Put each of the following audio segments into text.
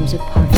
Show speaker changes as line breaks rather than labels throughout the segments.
music party.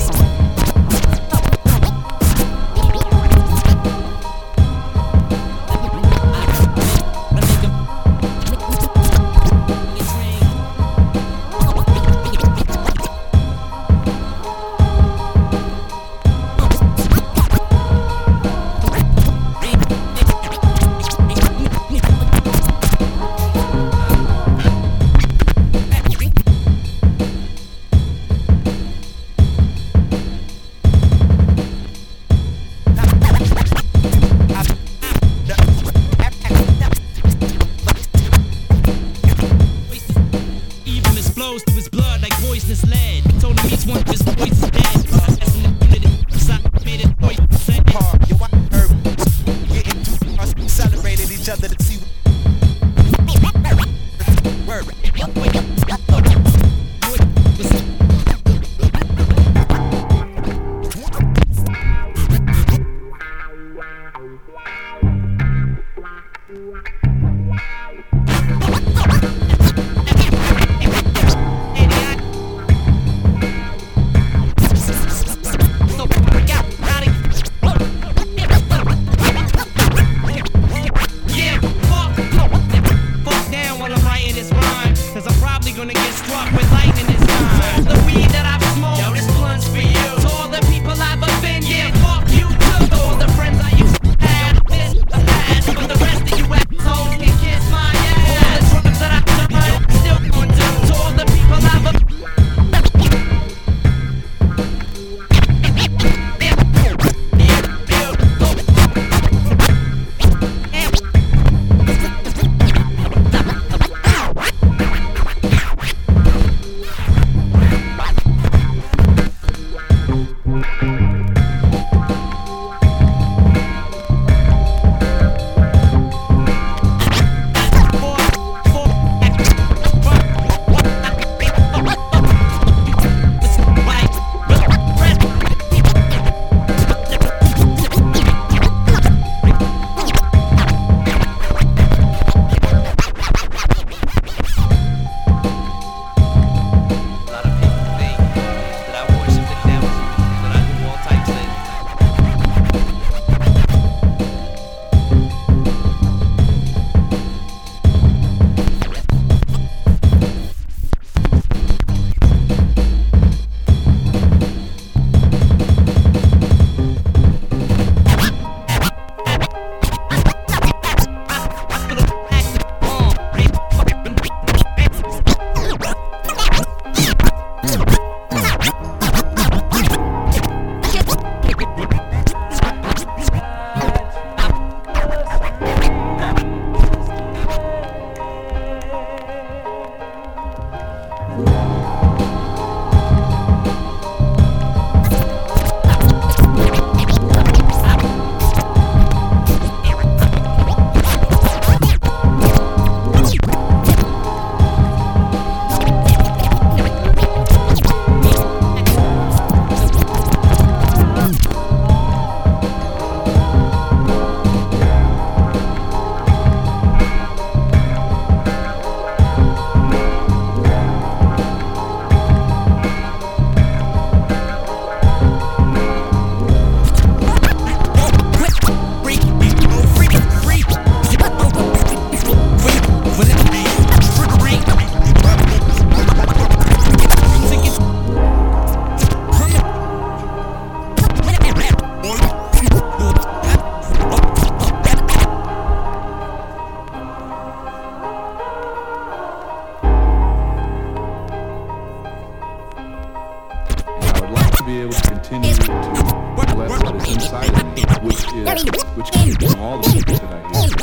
be able to continue to let what is inside of me, which came from all the music that I hear.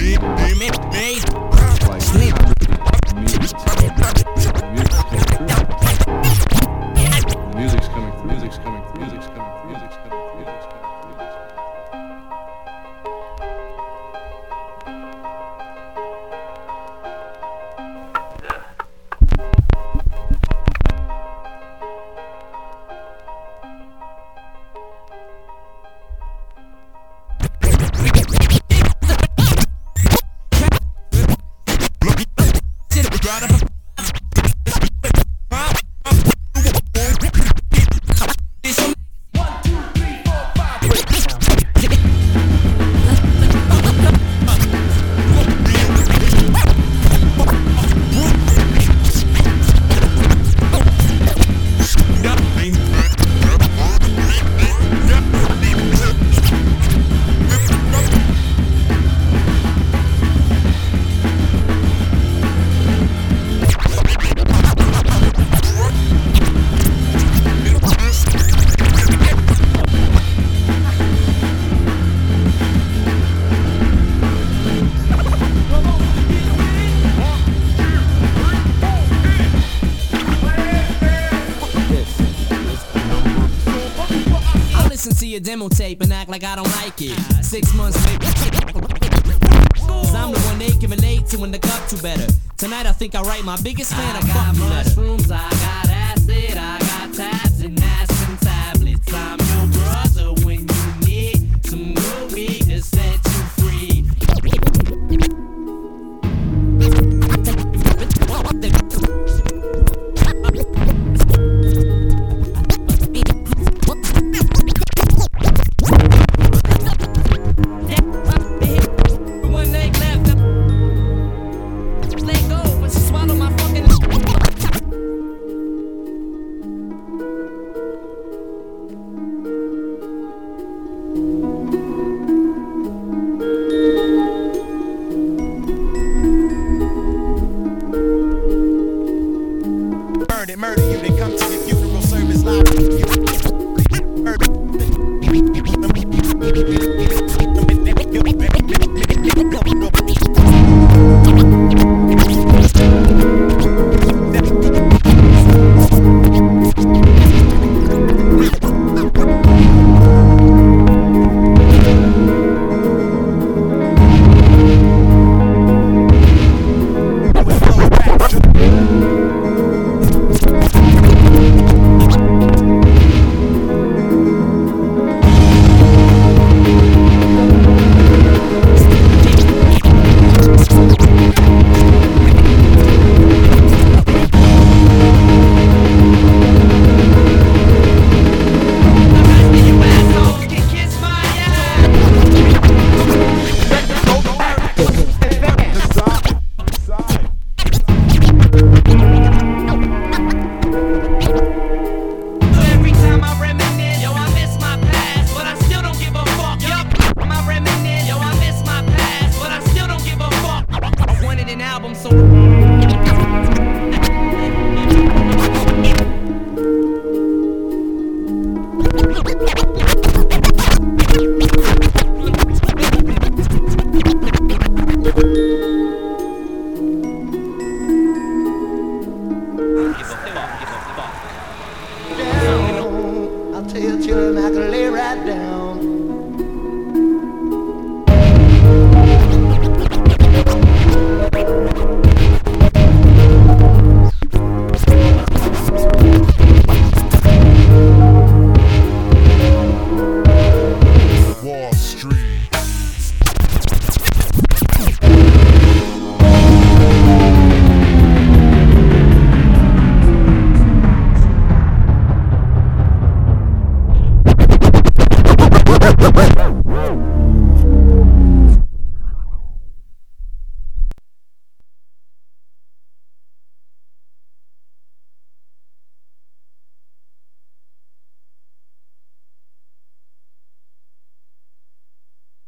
Like the music's coming through. Music's coming through. Music's coming through. Music's coming through. Music's coming through.
A demo tape and act like I don't like it. 6 months later, cause I'm the one they can relate to when the cup to better. Tonight I think I write my biggest fan a fuck you letter.
Mushrooms, I got acid, I got tabs and aspirin tablets. I'm your brother when you need some good weed to set you free.
Murder you, they come to your funeral service live.